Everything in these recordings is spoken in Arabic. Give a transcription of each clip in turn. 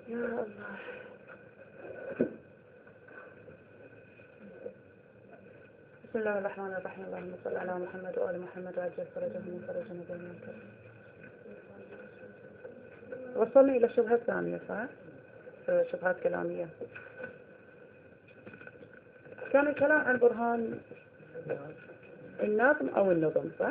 يا الله. بسم الله الرحمن الرحيم. اللهم صل على محمد وآل محمد وعجل فرجهم وفرج نبينا الكريم. وصلني إلى الشبهة الثانية، صح؟ شبهات كلامية. كان الكلام عن برهان النظم أو النظم، صح؟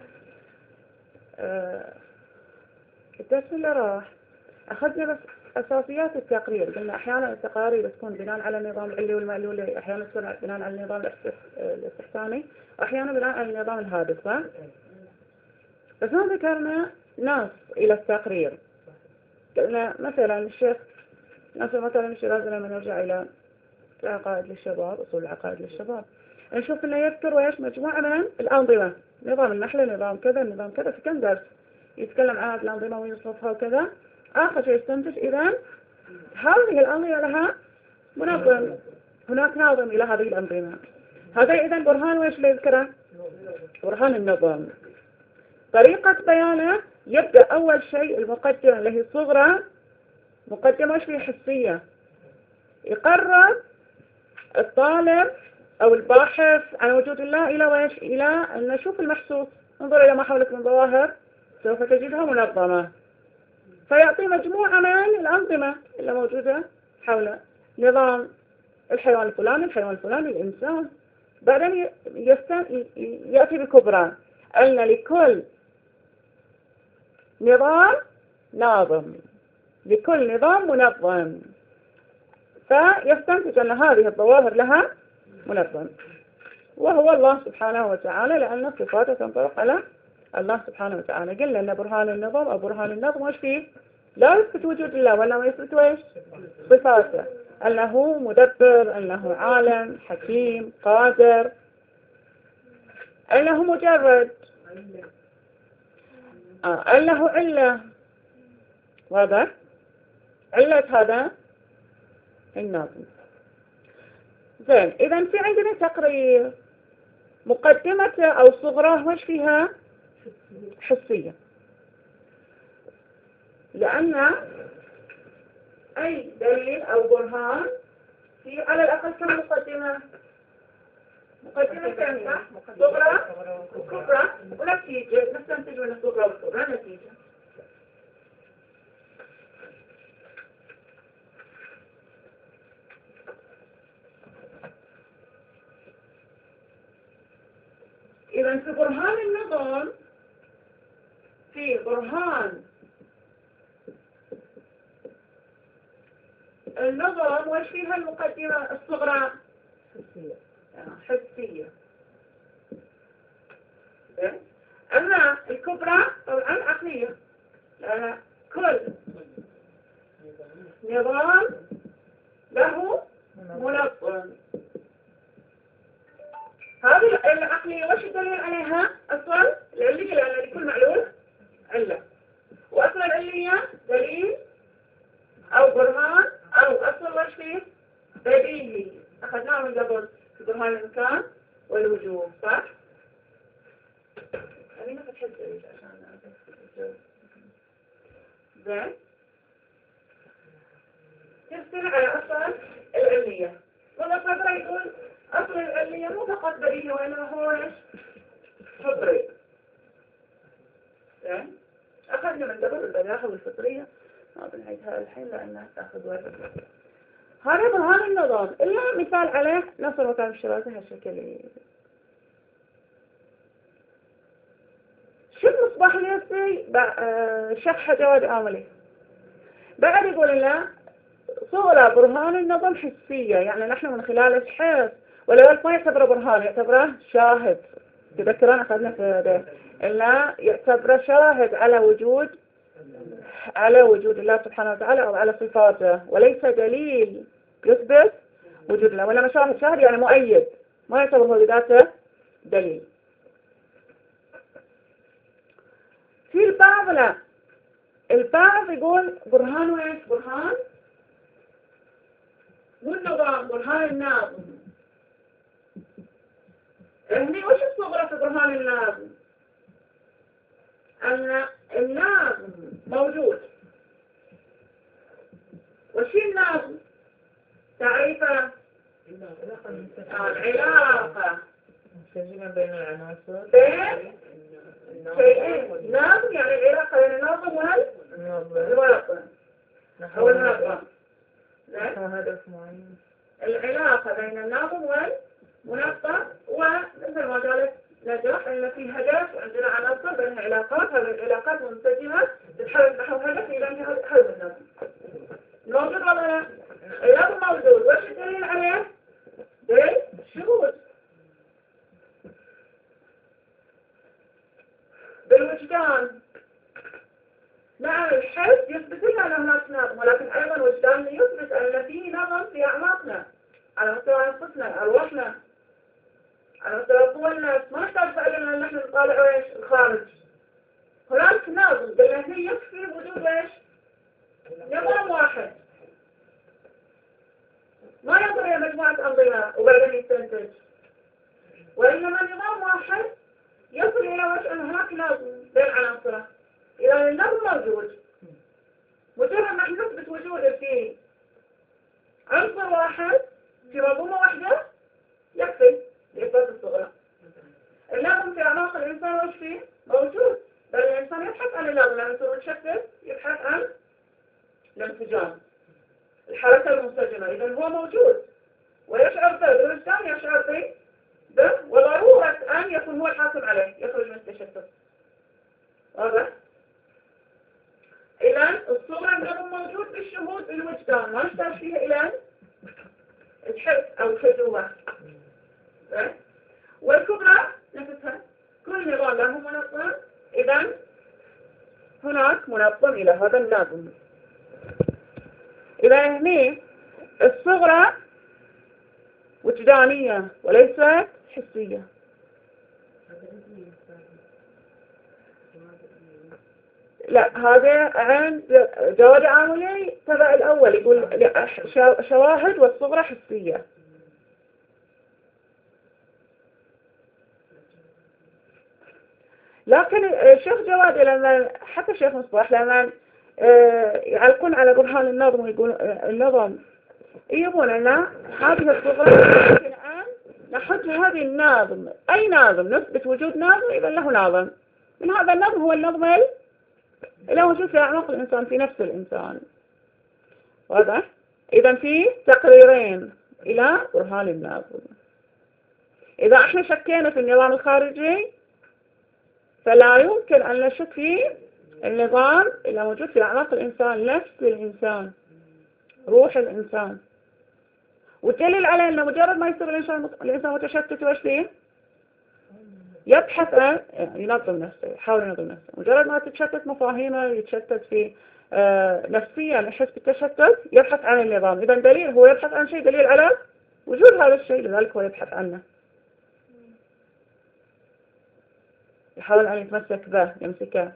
الدرس اللي راح أخذنا بس أساسيات التقرير. قلنا أحيانا التقارير تكون بناء على النظام العلي والمعلولي، أحيانا تكون بناء على النظام الاستحساني، وأحيانا بناء على النظام الهادف، صح؟ بس ما ذكرنا نص إلى التقرير. قلنا مثلا الشيخ مثلا الشيرازي لما نرجع إلى العقائد للشباب، أصول العقائد للشباب، نشوف إنه يذكر ويش مجموعة من الأنظمة، نظام النحلة، نظام كذا، نظام كذا، في كم درس يتكلم عن هذه الأنظمة ويوصفها وكذا. آخر شيء يستنتج إذا هذه الأنظمة لها منظم، هناك ناظم إلى هذه الأنظمة. هذا إذا برهان ويش اللي يذكره؟ برهان النظام. طريقة بيانه يبدأ أول شيء المقدمة اللي هي الصغرى، مقدمة وش فيه حسية، يقرب الطالب أو الباحث عن وجود الله إلى ويش؟ إلى أن نشوف المحسوس، انظر إلى ما حولك من ظواهر سوف تجدها منظمة، فيعطي مجموعة من الأنظمة اللي موجودة حول نظام الحيوان الفلاني، الحيوان الفلاني، الإنسان. بعدين يأتي بكبرى أن لكل نظام ناظم، لكل نظام منظم، فيستنتج أن هذه الظواهر لها منظم، وهو الله سبحانه وتعالى، لأن صفاته تنطبق على الله سبحانه وتعالى. قلنا أن برهان النظم أو برهان النظم وش فيه؟ لا يثبت وجود الله، ولا يثبت ويش؟ صفاته، أنه مدبر، أنه عالم، حكيم، قادر، أنه مجرد، أنه علة، واضح؟ علة هذا النظم. زين، إذا في عندنا تقرير، مقدمته أو صغراه وش فيها؟ حسية، لأن أي دليل أو برهان في على الأقل كم مقدمة؟ مقدمة كم؟ صغرى وكبرى ونتيجة، نستنتج من الصغرى والكبرى نتيجة. إذا في برهان النظام، في برهان النظام وش فيها المقدمة الصغرى؟ حسية. أما الكبرى طبعا عقلية، لأن كل نظام له منظم. هذه العقلية وش الدليل عليها؟ أصلا العلية، لأن لكل معلول علة، وأصل العلية دليل أو برهان أو أصل وش فيه؟ بديهي، أخذناه من قبل في برهان الإمكان والوجوب، صح؟ خلينا فتح الدليل عشان زين. تفصل على أصل العلية، والله صدره يقول أصل العلية مو فقط بديهي وإنما هو إيش؟ فطري. زين، أخذنا من قبل البلاغة والفطرية، ما بنعيدها الحين لأنها تأخذ وقت. هذا برهان النظام، إلا مثال عليه نصر وكان الشرازي هالشكل. شوف مصباح اليسري شرح جواد آملي، بعد يقول لنا صورة برهان النظم حسية، يعني نحن من خلال الحس، ولو ما يعتبره برهان، يعتبره شاهد. تذكرون أخذنا في هذا، إلا يعتبره شاهد على وجود الله سبحانه وتعالى أو على صفاته، وليس دليل يثبت وجود الله، ولا شاهد يعني مؤيد، ما يعتبر هو بذاته دليل. في البعض لا، البعض يقول برهان ويش؟ برهان مو النظام، برهان الناظم. هني وش الصغرى في برهان الناظم؟ أن الناظم موجود بين العناصر بين شيئين، ناظم يعني العلاقة بين الناظم والمنظم أو المنظم. هدف معين. العلاقة بين الناظم والمنظم، ومثل ما قالت نجاح أن في هدف وعندنا عناصر بينها علاقات، هذه العلاقات منسجمة تتحرك نحو هدف إلى هذا النظم. موجود ولا لا؟ النظم موجود، وش الدليل عليه؟ بالشهود، بالوجدان. نعم الحس يثبت لنا أن هناك نظم، ولكن أيضا وجدان يثبت أن في نظم في أعماقنا على مستوى أنفسنا، أرواحنا، على مستوى قوى النفس. ما نحتاج فعلا أن نحن نطالع إيش الخارج. هناك نظم قلنا فيه يكفي وجود إيش؟ نظام واحد، ما ينظر إلى مجموعة أنظمة وبعدين يستنتج، وإنما نظام واحد يصل إلى وجه أن هناك نظم بين عناصره. إذا النظم موجود، مجرد ما نثبت وجوده في عنصر واحد في منظومة واحدة يكفي لإثبات الصغرى. النظم في أعماق الإنسان وش فيه؟ موجود، بل الإنسان يبحث عن النظم لما يصير متشتت، يبحث عن الانسجام، الحركة المنسجمة. إذا هو موجود ويشعر به، بالوجدان يشعر به، وضرورة أن يكون هو الحاكم عليه، يخرج من التشتت. واضح؟ إذن الصورة النظم موجود بالشهود بالوجدان، ما نحتاج فيها إلى الحس أو الحجوة. والكبرى نفسها، كل نظام له منظم، إذن هناك منظم إلى هذا النظم. إذا هنا الصغرى وجدانية وليست حسية. لا، هذا عن جواد عاملي تبع الأول، يقول شواهد والصغرى حسية. لكن الشيخ جواد لما حتى الشيخ مصباح لما يعلقون على برهان النظم ويقول النظم يبون لنا هذه الصغرى، لكن الآن نحط هذه النظم، أي نظم نثبت وجود نظم إذا له نظم، من هذا النظم هو النظم اللي موجود في أعماق الإنسان، في نفس الإنسان. واضح؟ إذا في تقريرين إلى برهان النظم. إذا احنا شكينا في النظام الخارجي فلا يمكن أن نشك في النظام اللي موجود في أعماق الإنسان، نفس الإنسان، روح الإنسان. والدليل على أنه مجرد ما يصير الإنسان متشتت وش فيه؟ يبحث عن ينظم نفسه، يحاول ينظم نفسه. مجرد ما تتشتت مفاهيمه، يتشتت في نفسيا، يحس بالتشتت، يبحث عن النظام. إذا دليل هو يبحث عن شيء، دليل على وجود هذا الشيء، لذلك هو يبحث عنه، يحاول أن يتمسك به، يمسكه.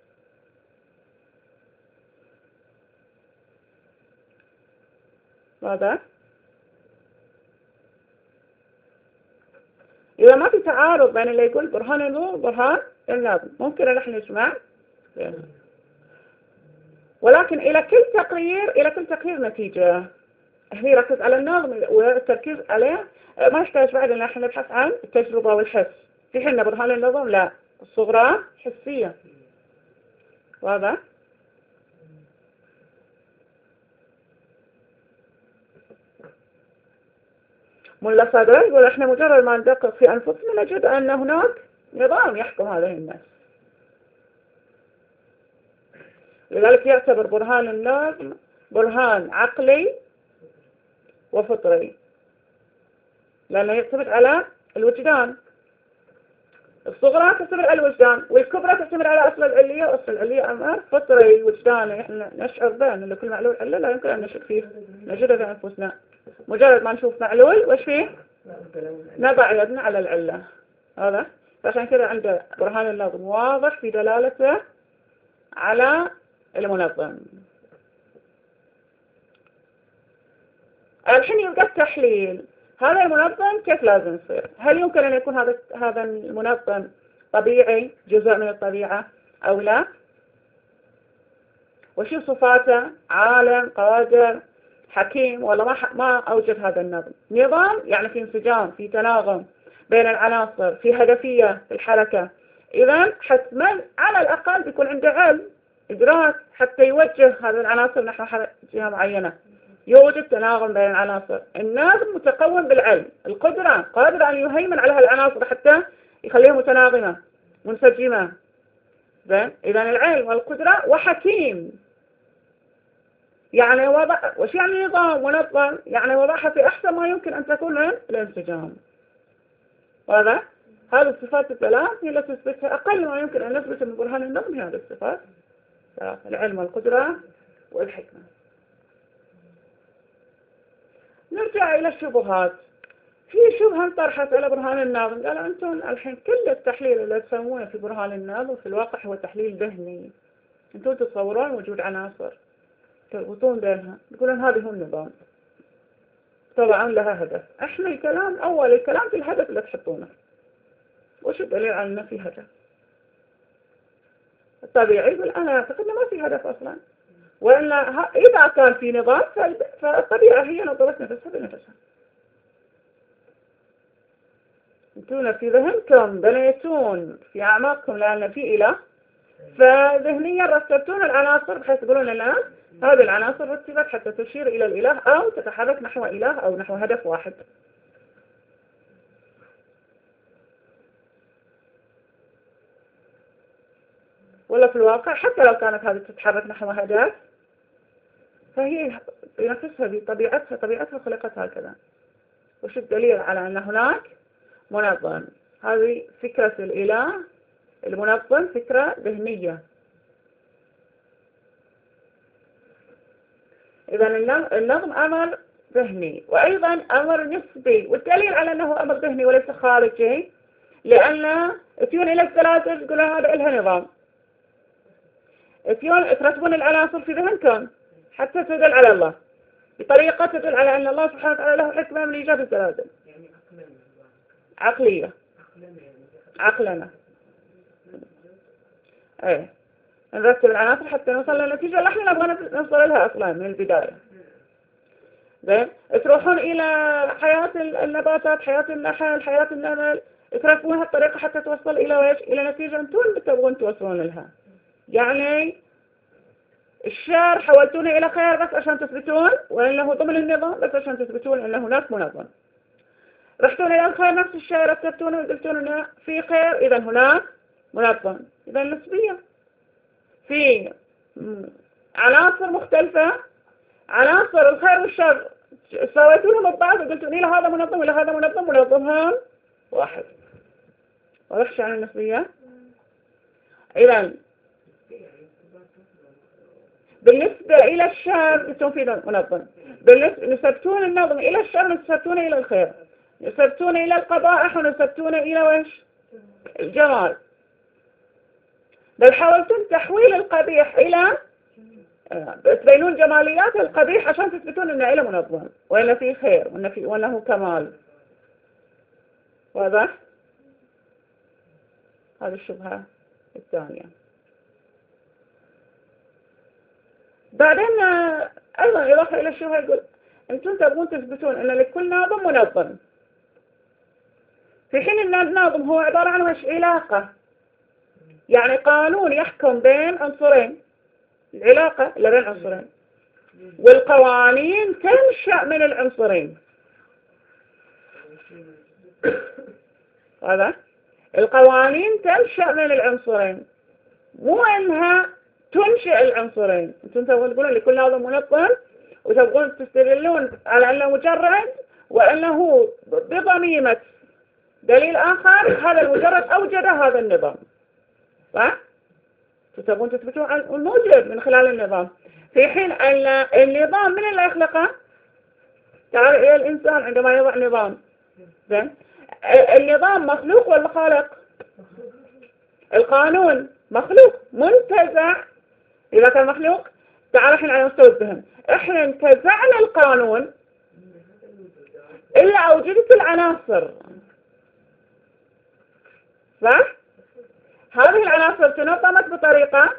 ماذا؟ إذا ما في تعارض بين اللي يقول برهان النور وبرهان النظم، ممكن أن نحن نجمع بينهم. ولكن إلى كل تقرير نتيجة. هي ركز على النظم والتركيز عليه، ما يحتاج بعد أن نحن نبحث عن التجربة والحس. في حين برهان النظم لا، الصغرى حسية. واضح؟ ملا صدر يقول احنا مجرد ما ندقق في أنفسنا نجد أن هناك نظام يحكم هذه الناس. لذلك يعتبر برهان النظم برهان عقلي وفطري، لأنه يعتمد على الوجدان. الصغرى تعتمد على الوجدان، والكبرى تعتمد على أصل العلية، وأصل العلية أمر فطري وجداني. احنا نشعر به أن كل معلول علة لا يمكن أن نشك فيه، نجده في أنفسنا. مجرد ما نشوف معلول وش فيه نضع يدنا على العلة. هذا فعشان كده عند برهان النظم واضح في دلالته على المنظم. الحين يبقى التحليل، هذا المنظم كيف لازم يصير؟ هل يمكن أن يكون هذا المنظم طبيعي، جزء من الطبيعة أو لا؟ وشو صفاته؟ عالم، قادر، حكيم، ولا ما أوجد هذا النظم؟ نظام يعني في انسجام، في تناغم بين العناصر، في هدفية في الحركة. إذا حتما على الأقل بيكون عنده علم إدراك حتى يوجه هذه العناصر نحو جهة معينة. يوجد تناغم بين العناصر. الناظم متقوم بالعلم، القدرة قادر أن يهيمن على هالعناصر حتى يخليها متناغمة منسجمة. إذا العلم والقدرة وحكيم، يعني وش يعني نظام منظم؟ يعني وضعها في أحسن ما يمكن أن تكون من الانسجام. هذا هذه الصفات الثلاث هي التي تثبتها أقل ما يمكن أن نثبت من برهان النظم هذه الصفات ثلاثة: العلم والقدرة والحكمة. نرجع إلى الشبهات. في شبهة انطرحت على برهان الناظم، قال أنتم الحين كل التحليل اللي تسوونه في برهان الناظم في الواقع هو تحليل ذهني. أنتم تتصورون وجود عناصر تربطون بينها، يقولون هذه هو النظام، طبعا لها هدف. احنا الكلام أول الكلام في الهدف اللي تحطونه. وش الدليل على أنه في هدف؟ الطبيعي يقول أنا أعتقد ما في هدف أصلا، وإلا إذا كان في نظام فالطبيعة هي نظرت نفسها بنفسها. أنتم في ذهنكم بنيتون في أعماقكم لأن في إله، فذهنيا رتبتون العناصر بحيث تقولون لنا هذه العناصر رتبت حتى تشير إلى الإله أو تتحرك نحو إله أو نحو هدف واحد. ولا في الواقع حتى لو كانت هذه تتحرك نحو هدف فهي بنفسها بطبيعتها خلقت هكذا. وش الدليل على أن هناك منظم؟ هذه فكرة الإله المنظم، فكرة ذهنية. إذا النظم أمر ذهني وأيضا أمر نسبي، والدليل على أنه أمر ذهني وليس خارجي لأن تيون إلى الثلاثة يقولون هذا إلها نظام. ترتبون العناصر في ذهنكم حتى تدل على الله بطريقة تدل على أن الله سبحانه وتعالى له حكمة من إيجاد الثلاثة. عقلية، عقلنا. ايه نرتب العناصر حتى نوصل للنتيجة اللي احنا نبغى نوصل لها اصلا من البداية. زين، تروحون الى حياة النباتات، حياة النحل، حياة النمل، ترتبونها بطريقة حتى توصل الى ايش؟ الى نتيجة انتم تبغون توصلون لها. يعني الشر حولتونه الى خير بس عشان تثبتون وانه ضمن النظام، بس عشان تثبتون ان هناك منظم. رحتون الى الخير نفس الشيء، رتبتونه وقلتون انه في خير، اذا هناك منظم. اذا نسبية في عناصر مختلفة، عناصر الخير والشر سويتونهم ببعض وقلتوا لي هذا منظم ولا هذا منظم، منظمهم واحد. واضح عن النسبية؟ إذا بالنسبة إلى الشر قلتم في منظم، بالنسبة نسبتون النظم إلى الشر نسبتون إلى الخير، نسبتون إلى القبائح ونسبتون إلى وش؟ الجمال. بل حاولتم تحويل القبيح إلى تبينون جماليات القبيح عشان تثبتون أنه إلى منظم وإنه فيه خير وأنه كمال. واضح؟ هذه الشبهة الثانية. بعدين أيضا إضافة إلى الشبهة يقول أنتم تبغون تثبتون أن لكل ناظم منظم، في حين أن الناظم هو عبارة عن وش؟ علاقة، يعني قانون يحكم بين عنصرين، العلاقة اللي بين عنصرين، والقوانين تنشأ من العنصرين. هذا القوانين تنشأ من العنصرين، مو أنها تنشئ العنصرين. أنتم تقولون لكل ناظم منظم وتبغون تستدلون على أنه مجرد وأنه بضميمة دليل آخر هذا المجرد أوجد هذا النظام، صح؟ تبغون تثبتون عن الموجود من خلال النظام، في حين أن النظام من اللي يخلقه؟ تعال إلى الإنسان عندما يضع نظام. زين، النظام مخلوق ولا خالق؟ القانون مخلوق منتزع. إذا كان مخلوق تعال الحين على مستوى الذهن، إحنا انتزعنا القانون إلا أوجدت العناصر، صح؟ هذه العناصر تنظمت بطريقة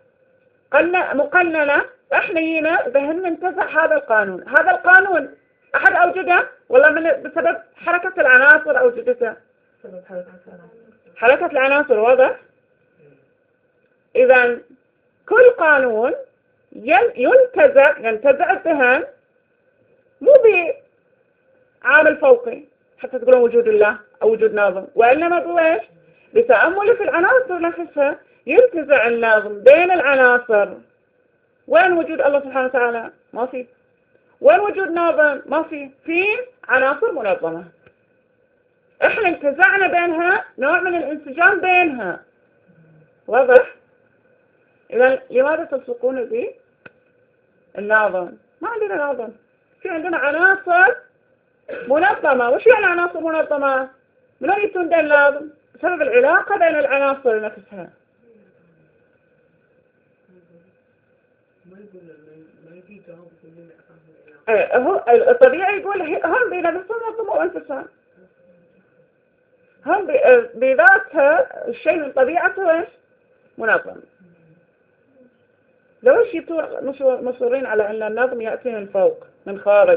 مقننة، احنا جينا ذهننا انتزع هذا القانون. هذا القانون أحد أوجده ولا بسبب حركة العناصر أوجدته؟ حركة العناصر واضح. إذا كل قانون ينتزع الذهن مو بعامل فوقي حتى تقولون وجود الله أو وجود ناظم، وإنما بويش بتأمل في العناصر نفسها ينتزع الناظم بين العناصر. وين وجود الله سبحانه وتعالى؟ ما في. وين وجود ناظم؟ ما في. في عناصر منظمة احنا انتزعنا بينها نوع من الانسجام بينها. واضح؟ إذا لماذا تلصقون به الناظم؟ ما عندنا ناظم، في عندنا عناصر منظمة. وش يعني عناصر منظمة؟ من وين يكون بين الناظم؟ بسبب العلاقة بين العناصر نفسها. هو الطبيعي يقول هم بنفسهم ينظموا أنفسهم، هم بذاتها الشيء من طبيعته ايش؟ منظم. لو ايش مصرين على ان النظم يأتي من فوق من خارج.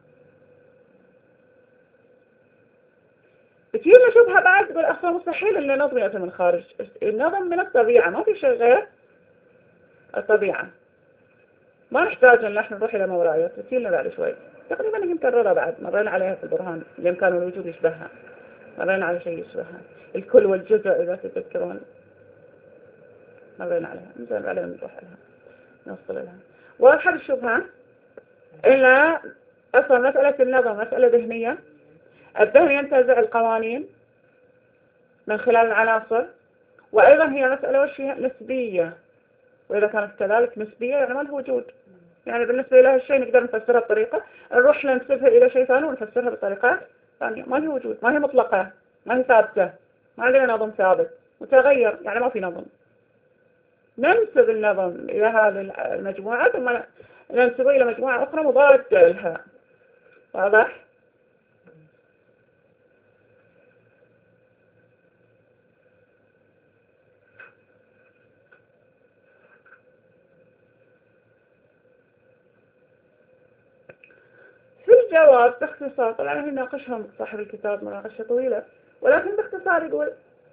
كثير نشوفها بعد تقول اصلا مستحيل ان النظم يأتي من خارج. النظم من الطبيعة، ما في شيء غير الطبيعة. ما نحتاج ان احنا نروح الى مورايات. كثيرنا بعد شوي تقريبا هي مكررة بعد، مرينا عليها في البرهان الامكان والوجود يشبهها، مرينا على شيء يشبهها، الكل والجزء إذا تذكرون مرينا عليها، نزل عليها نروح لها نوصل لها. واحد الشبهة إلا أصلا مسألة النظم مسألة ذهنية. الذهن ينتزع القوانين من خلال العناصر، وأيضا هي مسألة وشيء نسبية، وإذا كانت كذلك نسبية يعني ما له وجود. يعني بالنسبة إلى الشيء نقدر نفسرها بطريقة، نروح ننسبها إلى شيء ثاني ونفسرها بطريقة ثانية. ما له وجود، ما هي مطلقة، ما هي ثابتة، ما عندنا نظم ثابت، متغير، يعني ما في نظم. ننسب النظم إلى هذه المجموعة ثم ننسبه إلى مجموعة أخرى مضادة لها. واضح؟ في الجواب باختصار، طبعا هنا ناقشهم صاحب الكتاب مناقشة طويلة، ولكن باختصار يقول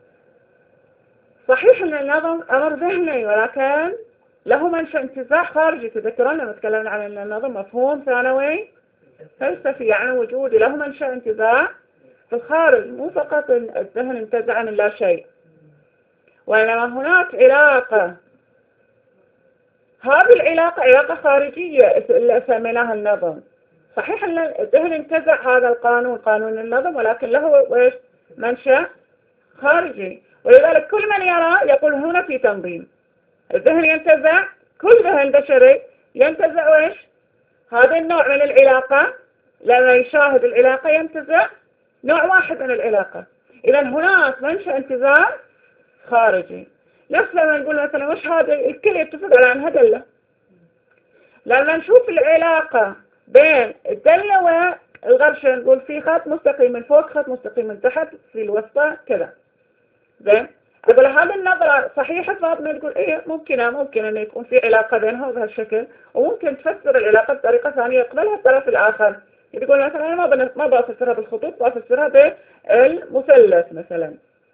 صحيح أن النظم أمر ذهني، ولكن له منشأ انتزاع خارجي. تذكرون لما تكلمنا عن أن النظم مفهوم ثانوي فلسفي، يعني وجودي له منشأ انتزاع في الخارج، مو فقط الذهن انتزع من لا شيء، وإنما هناك علاقة. هذه العلاقة علاقة خارجية اللي سميناها النظم. صحيح أن الذهن انتزع هذا القانون، قانون النظم، ولكن له منشأ خارجي. ولذلك كل من يرى يقول هنا في تنظيم. الذهن ينتزع، كل ذهن بشري ينتزع ويش؟ هذا النوع من العلاقة. لما يشاهد العلاقة ينتزع نوع واحد من العلاقة. إذا هناك منشأ انتزاع خارجي. نفس لما نقول مثلا وش هذا، الكل يتفق على أنها دلة. لما نشوف العلاقة بين الدلة والغرشة نقول في خط مستقيم من فوق، خط مستقيم من تحت، في الوسطى كذا. زين، أقول هذه النظرة صحيحة. فاطمة تقول إيه ممكن أن يكون في علاقة بينها بهالشكل، وممكن تفسر العلاقة بطريقة ثانية يقبلها الطرف الآخر. تقول مثلا أنا ما بفسرها بالخطوط، بفسرها بالمثلث مثلا،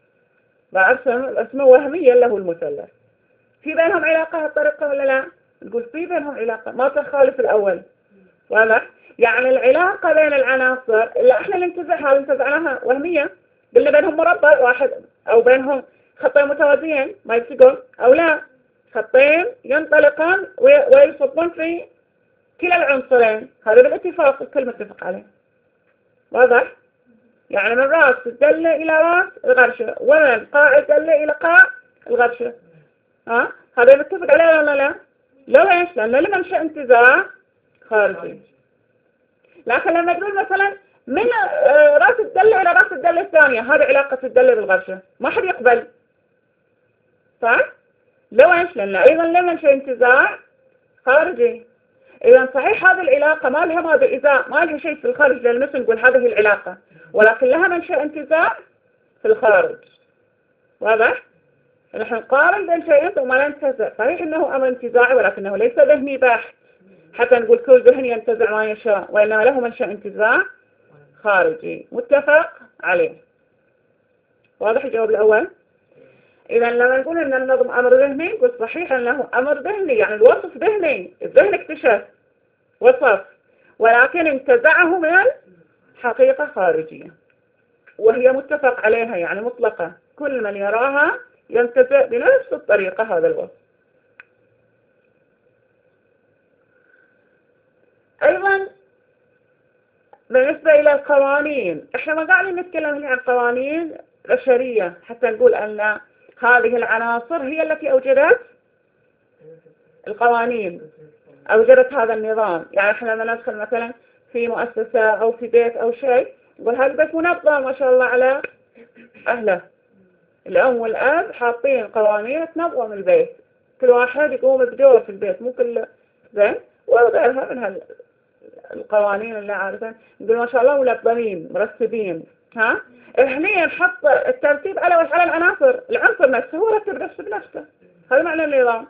بعرف اسمه وهميا له المثلث. في بينهم علاقة هالطريقة ولا لا؟ تقول في بينهم علاقة ما تخالف الأول. واضح؟ يعني العلاقة بين العناصر اللي احنا اللي انتزعناها وهمية، اللي بينهم مربع واحد أو بينهم خطين متوازيين ما يلتقون، أو لا خطين ينطلقان ويصبون في كلا العنصرين، هذا بالاتفاق الكل متفق عليه. واضح؟ يعني من رأس الدلة إلى رأس الغرشة، ومن قاع الدلة إلى قاع الغرشة. هذا متفق عليه ولا لا؟ لا ليش؟ لأنه لمنشأ انتزاع خارجي. لكن لما تقول مثلا من رأس الدلة إلى رأس الدلة الثانية، هذه علاقة الدلة بالغرشة، ما حد يقبل. صح؟ لو إيش؟ لأن أيضا لمنشأ انتزاع خارجي. إذا صحيح هذه العلاقة ما لها ماذا إذا ما لها شيء في الخارج، لأن مثل نقول هذه العلاقة، ولكن لها منشأ انتزاع في الخارج. واضح؟ نحن نقارن بين شيئين ثم لا ننتزع. صحيح أنه أمر انتزاعي، ولكنه ليس ذهني بحت حتى نقول كل ذهن ينتزع ما يشاء، وإنما له منشأ انتزاع خارجي متفق عليه. واضح الجواب الأول؟ إذا لما نقول أن النظم أمر ذهني نقول صحيح أنه أمر ذهني، يعني الوصف ذهني، الذهن اكتشف وصف، ولكن انتزعه من حقيقة خارجية وهي متفق عليها، يعني مطلقة، كل من يراها ينتزع بنفس الطريقة هذا الوصف. أيضا بالنسبة إلى القوانين، إحنا ما قاعدين نتكلم هنا عن قوانين بشرية حتى نقول أن هذه العناصر هي التي أوجدت القوانين، أوجدت هذا النظام. يعني إحنا لما ندخل مثلا في مؤسسة أو في بيت أو شيء نقول هذا البيت منظم ما شاء الله على أهله، الأم والأب حاطين قوانين تنظم البيت، كل واحد يقوم بدور في البيت، مو كل زين وغيرها من القوانين اللي عارفين نقول ما شاء الله منظمين مرتبين. ها هنا نحط الترتيب على العناصر، العنصر نفسه هو رتب نفسه بنفسه، هذا معنى النظام.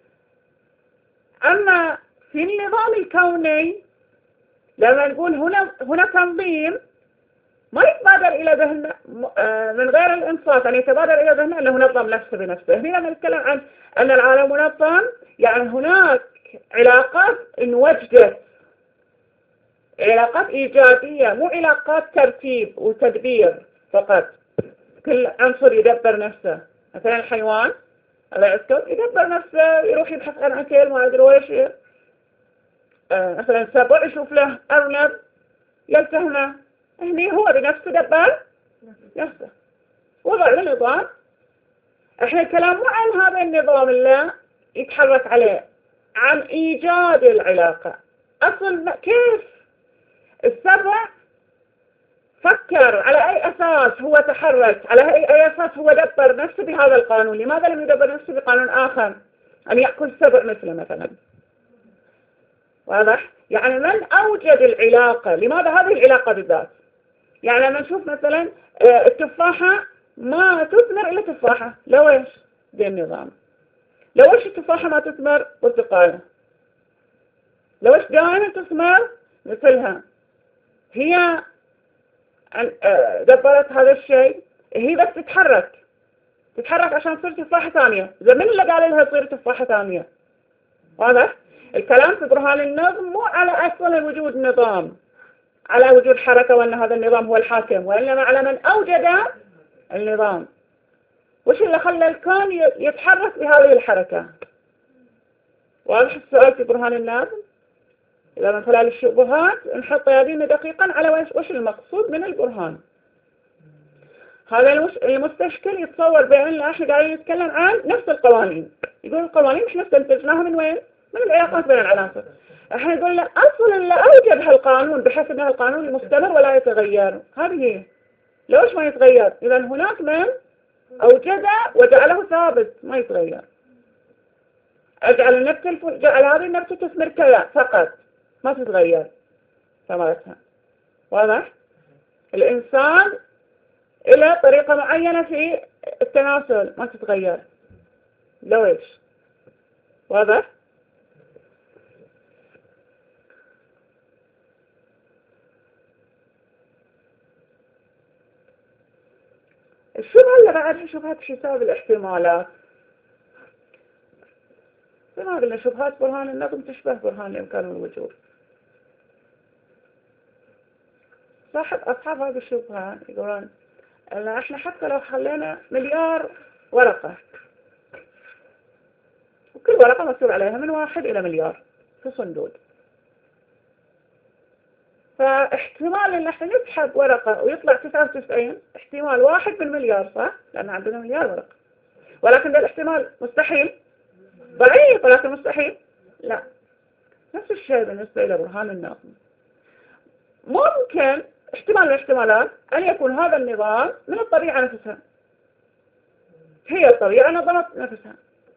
أما في النظام الكوني لما نقول هنا تنظيم ما يتبادر إلى ذهن من غير الإنصاف، يعني يتبادر إلى ذهن أنه نظم نفسه بنفسه. هنا لما نتكلم عن أن العالم منظم يعني هناك علاقات انوجدت، علاقات إيجابية مو علاقات ترتيب وتدبير فقط، كل عنصر يدبر نفسه. مثلا الحيوان هذا العسكر يدبر نفسه، يروح يبحث عن أكل ما أدري ويش، مثلا سبع يشوف له أرنب يلتهمه، هني هو بنفسه دبر نفسه وضع له نظام. احنا الكلام مو عن هذا النظام اللي يتحرك عليه، عن إيجاد العلاقة. أصل كيف السبع فكر، على أي أساس هو تحرك، على أي أساس هو دبر نفسه بهذا القانون، لماذا لم يدبر نفسه بقانون آخر أن يأكل سبع مثله مثلا؟ واضح؟ يعني من أوجد العلاقة؟ لماذا هذه العلاقة بالذات؟ يعني لما نشوف مثلا التفاحة ما تثمر إلا تفاحة، لو إيش؟ بالنظام. لو إيش التفاحة ما تثمر؟ برتقالة. لو إيش دائما تثمر مثلها؟ هي دبرت هذا الشيء، هي بس تتحرك عشان تصير تفاحة ثانية. إذا من اللي قال لها تصير تفاحة ثانية؟ واضح؟ الكلام في برهان النظم مو على أصل وجود نظام، على وجود حركة وأن هذا النظام هو الحاكم، وإنما على من أوجد النظام. وش اللي خلى الكون يتحرك بهذه الحركة؟ واضح السؤال في برهان النظم؟ إذا من خلال الشبهات نحط يدينا دقيقا على وش المقصود من البرهان. هذا المستشكل يتصور بأننا احنا قاعدين نتكلم عن نفس القوانين، يقول القوانين احنا استنتجناها من وين؟ من العلاقات بين العناصر. احنا نقول له اصل اللي اوجد هالقانون بحيث ان القانون مستمر ولا يتغير، هذه هي. ليش ما يتغير؟ اذا هناك من اوجده وجعله ثابت ما يتغير. جعل هذه النبتة تثمر كذا فقط ما تتغير ثمرتها. واضح؟ الانسان إلى طريقة معينة في التناسل ما تتغير، لو إيش؟ واضح؟ الشبهة اللي بعدها شبهة حساب الاحتمالات. زي ما قلنا شبهات برهان النظم تشبه برهان الإمكان والوجود. أصحاب هذه الشبهة يقولون أن إحنا حتى لو خلينا مليار ورقة وكل ورقة مكتوب عليها من 1 إلى مليار في صندوق، فاحتمال ان احنا نسحب ورقة ويطلع 99 احتمال 1 بالمليار، صح؟ لأن عندنا مليار ورقة، ولكن ده الاحتمال مستحيل، ضعيف ولكن مستحيل. لا، نفس الشيء بالنسبة إلى برهان النظم. ممكن احتمال من الاحتمالات أن يكون هذا النظام من الطبيعة نفسها، هي الطبيعة نظمت نفسها،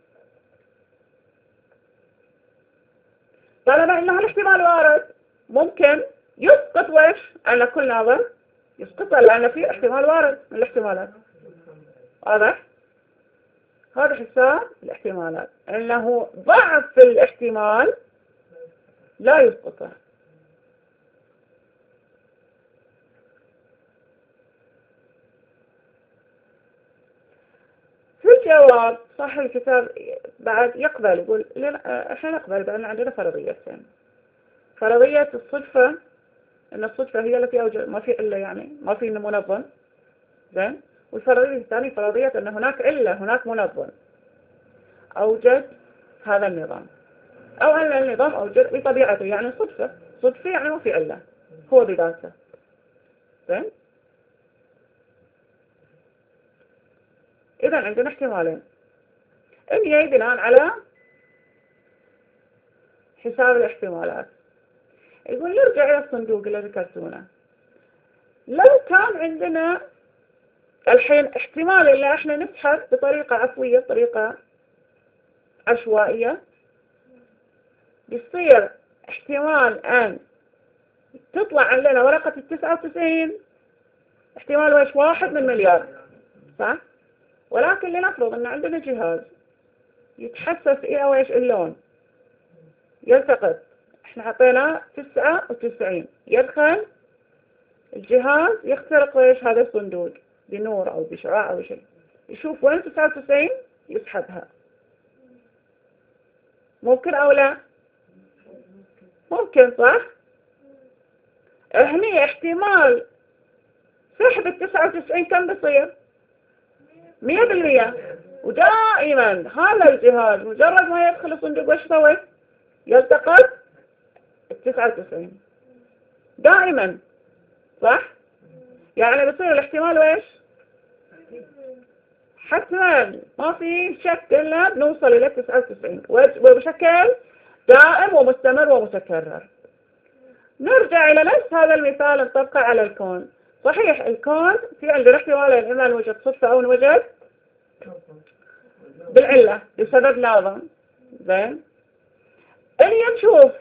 طالما إنها الاحتمال وارد ممكن يسقط ويش أن كل نظم يسقطها، لأن في احتمال وارد من الاحتمالات. واضح؟ هذا حساب الاحتمالات، أنه ضعف في الاحتمال لا يسقطه. الجواب صاحب الكتاب بعد يقبل، يقول احنا نقبل بأن عندنا فرضيتين. فرضية الصدفة، ان الصدفة هي التي اوجد، ما في إلا يعني ما في منظم، زين. والفرضية الثانية فرضية ان هناك إلا، هناك منظم اوجد هذا النظام، او ان النظام اوجد بطبيعته، يعني صدفة يعني ما في إلا، هو بذاته، زين. إذا عندنا احتمالين، إن بناء على حساب الاحتمالات. يقول نرجع إلى الصندوق اللي ذكرتونه. لو كان عندنا الحين احتمال إلا إحنا نبحث بطريقة عفوية، بطريقة عشوائية، بيصير احتمال أن تطلع عندنا ورقة 99 احتمال ويش 1 من مليار، صح؟ ولكن لنفرض أن عندنا جهاز يتحسس إلى ويش اللون، يلتقط، احنا حطينا 99، يدخل الجهاز يخترق ويش هذا الصندوق بنور أو بشعاع أو شيء، يشوف وين 99 يسحبها. ممكن أو لا؟ ممكن، صح؟ هني احتمال سحب 99 كم بصير؟ 100%. ودائما هذا الجهاز مجرد ما يدخل الصندوق وش يسوي؟ يلتقط 99 دائما، صح؟ يعني بصير الاحتمال ويش؟ حتما ما في شك إلا بنوصل إلى 99 وبشكل دائم ومستمر ومتكرر. نرجع إلى نفس هذا المثال نطبقه على الكون. صحيح الكون في عندنا احتمالين، إما نوجد صدفة أو نوجد بالعلة بسبب نظام، زين. اللي نشوف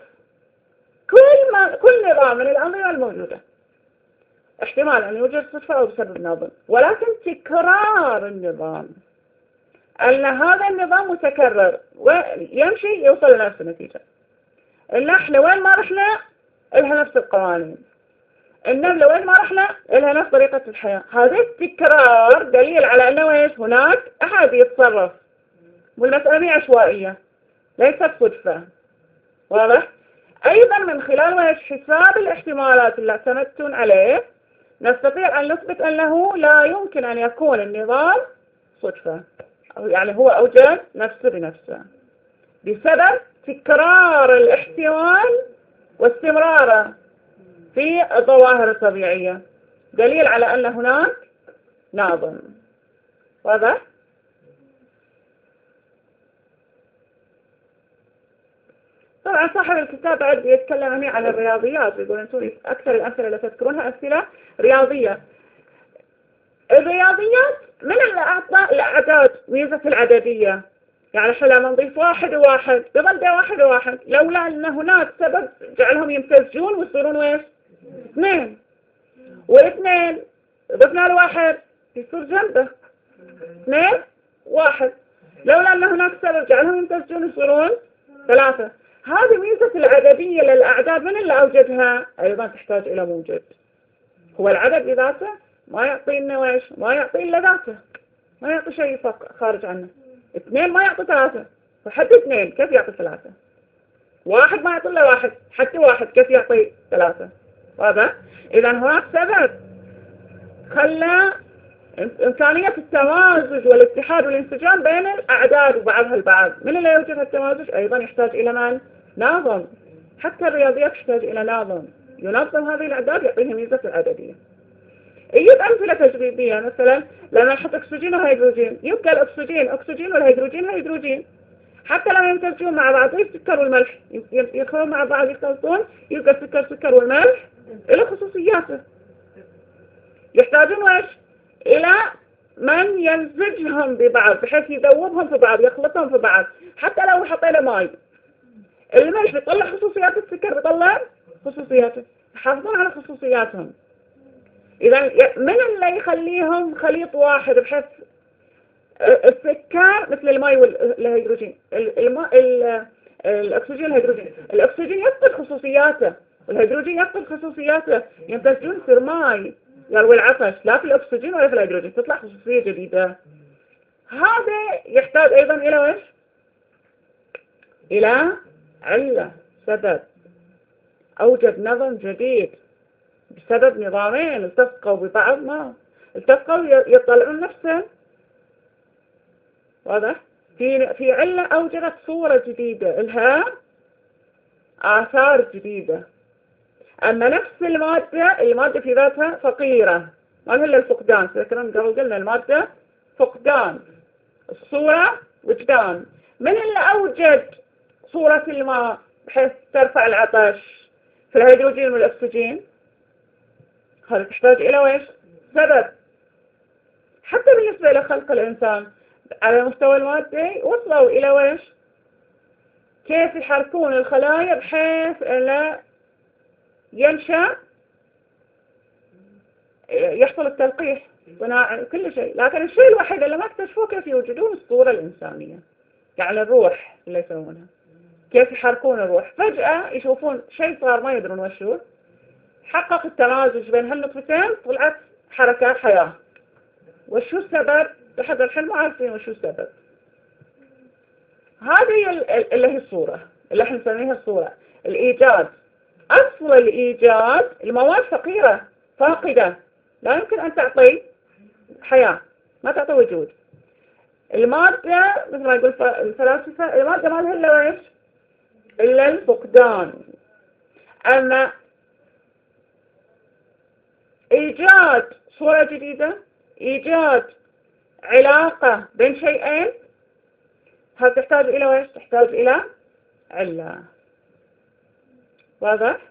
كل نظام من الأنظمة الموجودة احتمال أن يوجد صدفة أو بسبب نظام، ولكن تكرار النظام، أن هذا النظام متكرر ويمشي يوصل لنفس النتيجة. النحلة وين ما رحنا إلها نفس القوانين، النملة وين ما رحنا إلها نفس طريقة الحياة. هذا التكرار دليل على أنه هناك أحد يتصرف، والمسألة مش عشوائية، ليست صدفة، واضح؟ أيضا من خلال حساب الاحتمالات اللي اعتمدتون عليه نستطيع أن نثبت أنه لا يمكن أن يكون النظام صدفة، يعني هو أوجد نفسه بنفسه بسبب تكرار الاحتمال واستمراره في الظواهر الطبيعية، دليل على أن هناك نظام، واضح؟ طبعا صاحب الكتاب بعد يتكلم عن الرياضيات، يقول أنتم أكثر الأمثلة اللي تذكرونها أمثلة رياضية. الرياضيات من اللي أعطى الأعداد ميزة العددية، يعني احنا لما نضيف 1 و1 بظل ده 1 و1، لولا أن هناك سبب جعلهم يمتزجون ويصيرون ويش 2، والاثنين ضفنا له 1 يصير جنبه 2 1، لولا أن هناك سبب جعلهم يمتزجون ويصيرون 3. هذه ميزة العددية للأعداد من اللي أوجدها؟ أيضا تحتاج إلى موجد. هو العدد بذاته ما يعطينا ويش، ما يعطي إلا ذاته، ما يعطي شيء خارج عنه. 2 ما يعطي 3، فحتى 2 كيف يعطي 3؟ 1 ما يعطي إلا 1، حتى 1 كيف يعطي 3؟ واضح؟ إذا هناك سبب خلى إمكانية التمازج والاتحاد والانسجام بين الأعداد وبعضها البعض. من اللي يوجد التمازج؟ أيضا يحتاج إلى من؟ نظم. حتى الرياضيات تحتاج إلى نظم ينظم هذه الأعداد، يعطيها ميزة العددية. يجب أمثلة تجريبية، مثلا لما نحط أكسجين وهيدروجين يبقى الأكسجين أكسجين والهيدروجين هيدروجين، حتى لما يمتزجون مع بعض زي السكر والملح يدخلون مع بعض يختلطون، يبقى السكر سكر والملح إلى خصوصياته. يحتاجون ويش؟ إلى من يمزجهم ببعض بحيث يذوبهم في بعض، يخلطهم في بعض. حتى لو حطينا ماء، الملح بيطلع خصوصيات السكر، بيطلع خصوصياته، يحافظون على خصوصياتهم. إذا من اللي يخليهم خليط واحد بحيث السكر مثل الماء والهيدروجين، الأكسجين والهيدروجين، الأكسجين يفقد خصوصياته والهيدروجين يفقد خصوصياته، يمتزجون يصير ماء يروي العطش، لا في الأكسجين ولا في الهيدروجين، تطلع خصوصية جديدة. هذا يحتاج أيضا إلى وش؟ إلى علة، سبب، أوجد نظم جديد بسبب نظامين التصقوا ببعض، ما التصقوا يطلعون نفسه. واضح؟ في علة أوجدت صورة جديدة لها آثار جديدة. أما نفس المادة في ذاتها فقيرة، ما لها إلا الفقدان. تذكرون قبل قلنا المادة فقدان، الصورة وجدان. من اللي أوجد صورة الماء بحيث ترفع العطش في الهيدروجين والأكسجين؟ هذا تحتاج إلى ويش؟ سبب. حتى بالنسبة إلى خلق الإنسان على مستوى المادي وصلوا إلى ويش؟ كيف يحركون الخلايا بحيث لا ينشأ، يحصل التلقيح، بناء كل شيء. لكن الشيء الوحيد اللي ما اكتشفوه كيف يوجدون الصورة الإنسانية، يعني الروح اللي يسوونها، كيف يحركون الروح. فجأة يشوفون شيء صار ما يدرون وشو، حقق التمازج بين هالنقطتين، طلعت حركة حياة. وشو السبب؟ لحد الحين ما عارفين وشو السبب. هذه اللي هي الصورة اللي احنا نسميها الصورة، الإيجاد. أصل الإيجاد المواد فقيرة فاقدة، لا يمكن أن تعطي حياة، ما تعطي وجود. المادة مثل ما يقول الفلاسفة، المادة ما لها إلا ويش؟ إلا الفقدان. أما إيجاد صورة جديدة، إيجاد علاقة بين شيئين، هل تحتاج إلى ويش؟ تحتاج إلى علة. واضح؟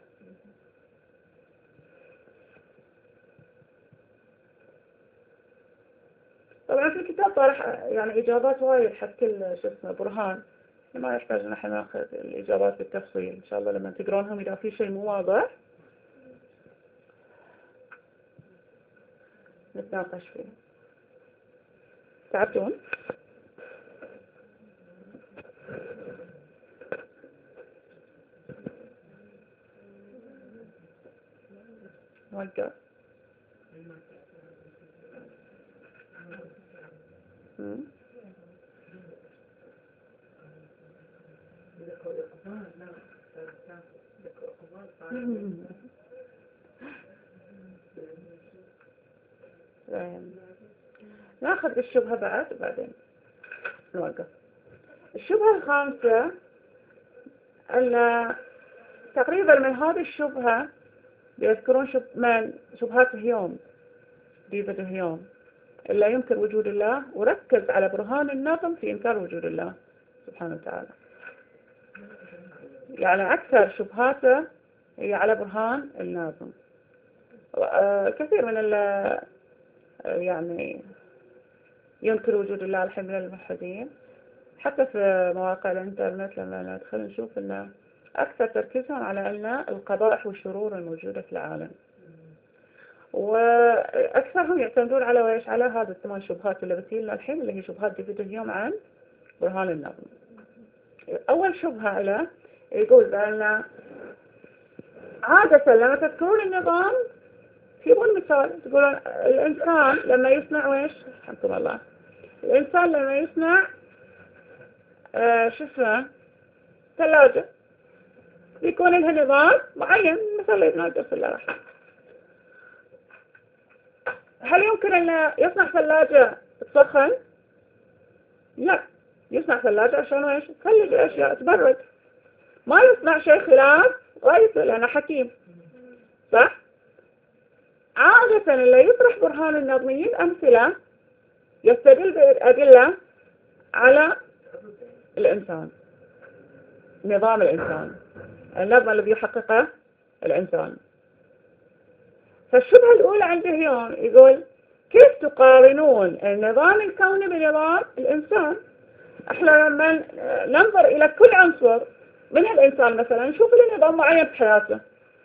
طبعا في الكتاب طرح يعني إجابات وايد حق كل شو اسمه برهان، ما يحتاج ان احنا ناخذ الإجابات بالتفصيل. إن شاء الله لما تقرونهم إذا في شيء مو واضح نتناقش فيه. تعبتون؟ وقف. ناخذ بالشبهة بعد وبعدين نوقف. الشبهة الخامسة أن تقريبا من هذه الشبهة يذكرون شبهات هيوم، ديفيد هيوم، إلا ينكر وجود الله، وركز على برهان النظم في إنكار وجود الله سبحانه وتعالى. يعني أكثر شبهاته هي على برهان النظم. كثير من يعني ينكر وجود الله الحين من الملحدين، حتى في مواقع الانترنت لما ندخل نشوف أن أكثر تركيزهم على أن القبائح والشرور الموجودة في العالم، وأكثرهم يعتمدون على ويش؟ على هذا الثمان شبهات اللي بتجيلنا الحين، اللي هي شبهات ديفيد هيوم عن برهان النظم. أول شبهة له يقول بأن عادة لما تذكرون النظام تجيبون مثال، تقولون الإنسان لما يصنع ويش؟ حمكم الله، الإنسان لما يصنع شو اسمه ثلاجة يكون لها نظام معين، مثل يتناقض في الله. هل يمكن أن يصنع ثلاجة تسخن؟ لا، يصنع ثلاجة عشان ويش؟ تثلج الأشياء، تبرد. ما يصنع شيء خلاف غايته لأنه حكيم، صح؟ عادة اللي يطرح برهان النظميين أمثلة يستدل بأدلة على الإنسان، نظام الإنسان، النظم الذي يحققه الإنسان. فالشبهة الأولى عنده هيوم يقول كيف تقارنون النظام الكوني بنظام الإنسان؟ احنا لما ننظر إلى كل عنصر من الإنسان مثلا نشوف له نظام معين في حياته،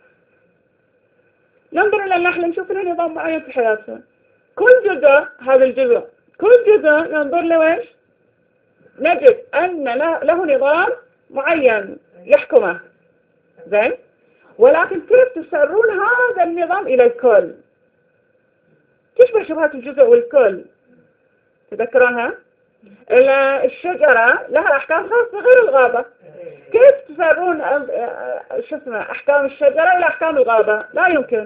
ننظر إلى النحل نشوف له نظام معين في حياته، كل جزء هذا الجزء كل جزء ننظر له ويش؟ نجد أن له نظام معين يحكمه، زين؟ ولكن كيف تسرون هذا النظام إلى الكل؟ تشبه شبهات الجزء والكل، تذكرونها؟ الشجرة لها أحكام خاصة غير الغابة. كيف تفرقون أحكام الشجرة إلى أحكام الغابة؟ لا يمكن.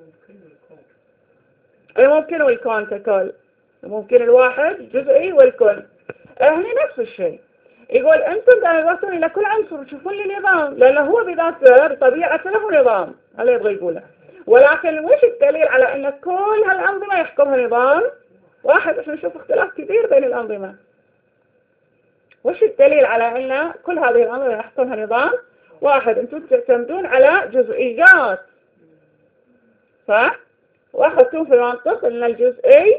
أي ممكن والكون ككل، ممكن الواحد جزئي والكل. هنا نفس الشيء، يقول أنتم تنظرون إلى كل عنصر تشوفون لي نظام، لأنه هو بذاته بطبيعته له نظام، هذا يبغى يقوله. ولكن وش الدليل على أن كل هالأنظمة يحكمها نظام واحد؟ احنا نشوف اختلاف كبير بين الأنظمة. وش الدليل على أن كل هذه الأنظمة يحكمها نظام واحد؟ أنتم تعتمدون على جزئيات، صح؟ وأخذتم في المنطق أن الجزئي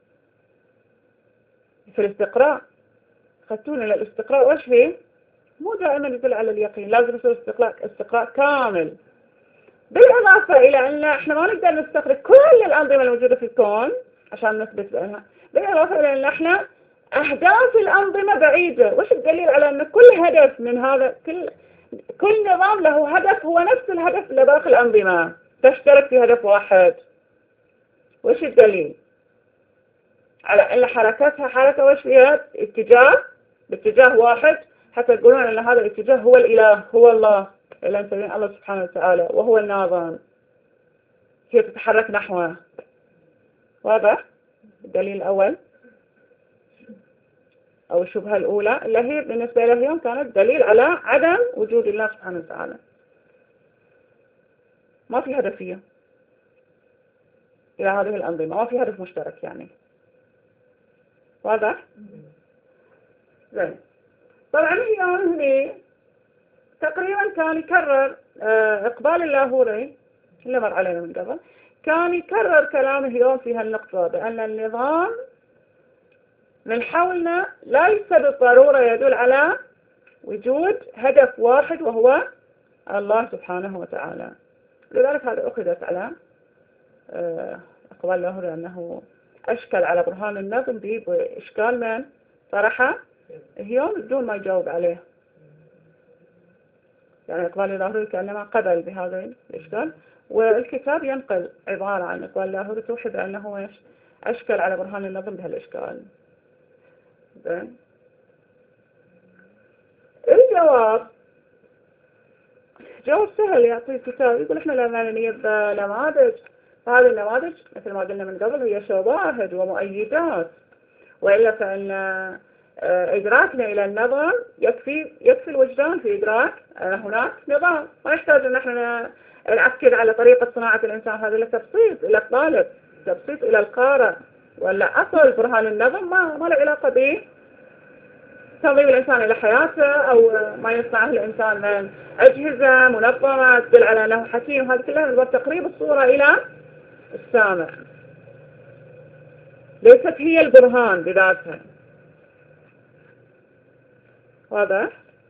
في الاستقراء، أخذتون إلى الاستقراء. وش هي؟ مو دائما يدل على اليقين، لازم يصير استقراء كامل. بالإضافة إلى أن احنا ما نقدر نستخرج كل الأنظمة الموجودة في الكون عشان نثبت بأنها. بالإضافة إلى أن احنا أهداف الأنظمة بعيدة. وش الدليل على أن كل هدف من هذا، كل نظام له هدف هو نفس الهدف لباقي الأنظمة، تشترك في هدف واحد؟ وش الدليل على أن حركتها حركة وش فيها باتجاه واحد، حتى يقولون أن هذا الاتجاه هو الإله، هو الله، إلا أن تبين الله سبحانه وتعالى وهو الناظم، هي تتحرك نحوه. واضح؟ الدليل الأول أو الشبهة الأولى اللي هي بالنسبة لهم كانت دليل على عدم وجود الله سبحانه وتعالى، ما في هدفية إلى هذه الأنظمة، ما في هدف مشترك يعني. واضح؟ زين. طبعا هنا تقريبا كان يكرر إقبال اللاهوري اللي مر علينا من قبل، كان يكرر كلامه اليوم في هالنقطة، بأن النظام من حولنا ليس بالضرورة يدل على وجود هدف واحد وهو الله سبحانه وتعالى. لذلك هذا أخذت على إقبال اللاهوري أنه أشكل على برهان النظم بإشكال من طرحه اليوم بدون ما يجاوب عليه. يعني إقبال اللاهوري كأنما قبل بهذا الإشكال، والكتاب ينقل عبارة عن إقبال اللاهوري توحي بأنه أشكل على برهان النظم بهالإشكال. زين. الجواب جواب سهل يعطي الكتاب، يقول إحنا لما نجيب نماذج، هذه النماذج مثل ما قلنا من قبل هي شواهد ومؤيدات، وإلا فإن إدراكنا إلى النظام يكفي الوجدان في إدراك هناك نظام، ما يحتاج أن احنا نأكد على طريقة صناعة الإنسان. هذا له تبسيط إلى الطالب، تبسيط إلى القارئ، ولا أصل برهان النظم ما له علاقة به تنظيم الإنسان إلى حياته أو ما يصنعه الإنسان من أجهزة منظمة تدل على أنه حكيم. هذه كلها من باب تقريب الصورة إلى السامع، ليست هي البرهان بذاتها. واضح؟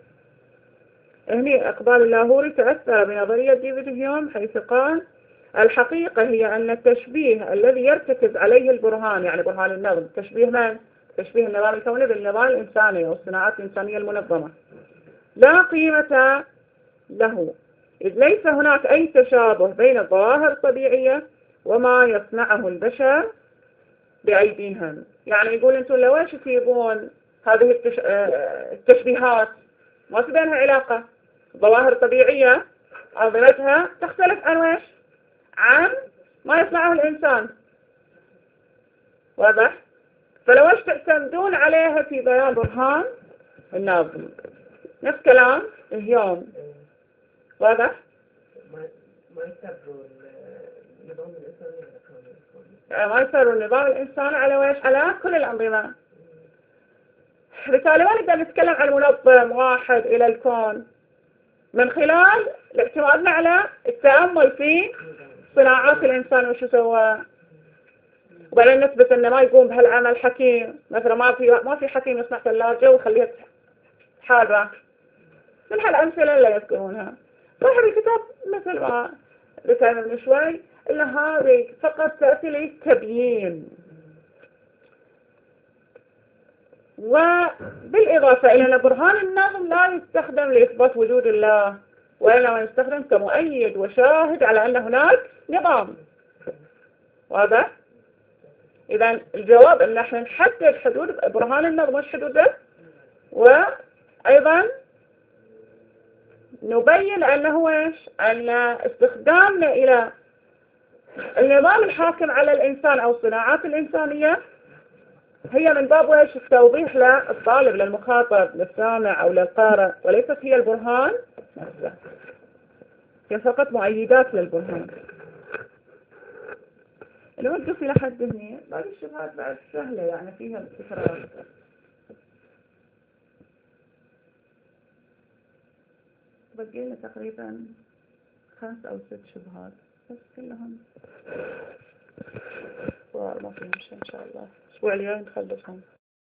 هني إقبال اللاهوري تأثر بنظرية ديفيد هيوم، حيث قال الحقيقة هي أن التشبيه الذي يرتكز عليه البرهان، يعني برهان النظم، تشبيه من؟ تشبيه النظام الكوني بالنظام الإنساني والصناعات الإنسانية المنظمة، لا قيمة له، إذ ليس هناك أي تشابه بين الظواهر الطبيعية وما يصنعه البشر بأيديهم. يعني يقول أنتم لو ايش تجيبون هذه التشبيهات ما في بينها علاقة، ظواهر طبيعية عظمتها تختلف عن ويش؟ عن ما يصنعه الإنسان. واضح؟ فلو ايش تعتمدون عليها في بيان برهان النظم؟ نفس كلام اليوم. واضح؟ ما يسروا النظام الإنساني ما يسروا النظام الإنساني على ويش؟ على كل الأنظمة. بالتالي ما نقدر نتكلم عن منظم واحد إلى الكون من خلال اعتمادنا على التأمل في صناعات الإنسان وشو سوى، وبعدين نثبت أنه ما يقوم بهالعمل حكيم. مثلا ما في حكيم يصنع ثلاجة ويخليها حارة، من هالأمثلة اللي يذكرونها. صاحب الكتاب مثل ما ذكرنا من شوي إن هذه فقط تأتي للتبيين، وبالإضافة إلى أن برهان النظم لا يستخدم لإثبات وجود الله، وإنما يستخدم كمؤيد وشاهد على أن هناك نظام. واضح؟ إذا الجواب إن احنا نحدد حدود برهان النظم وش حدوده، وأيضا نبين أنه إيش أن استخدامنا إلى النظام الحاكم على الإنسان أو الصناعات الإنسانية هي من باب إيش التوضيح للطالب للمخاطب للسامع أو للقارئ، وليست هي البرهان نفسه، هي فقط مؤيدات للبرهان. نوقف إلى حد هنا. بعض الشبهات بعد سهلة يعني فيها التكرار. بقينا تقريبا 5 أو 6 شبهات بس كلهم ما فيهم شيء إن شاء الله. الأسبوع الجاي نخلصهم.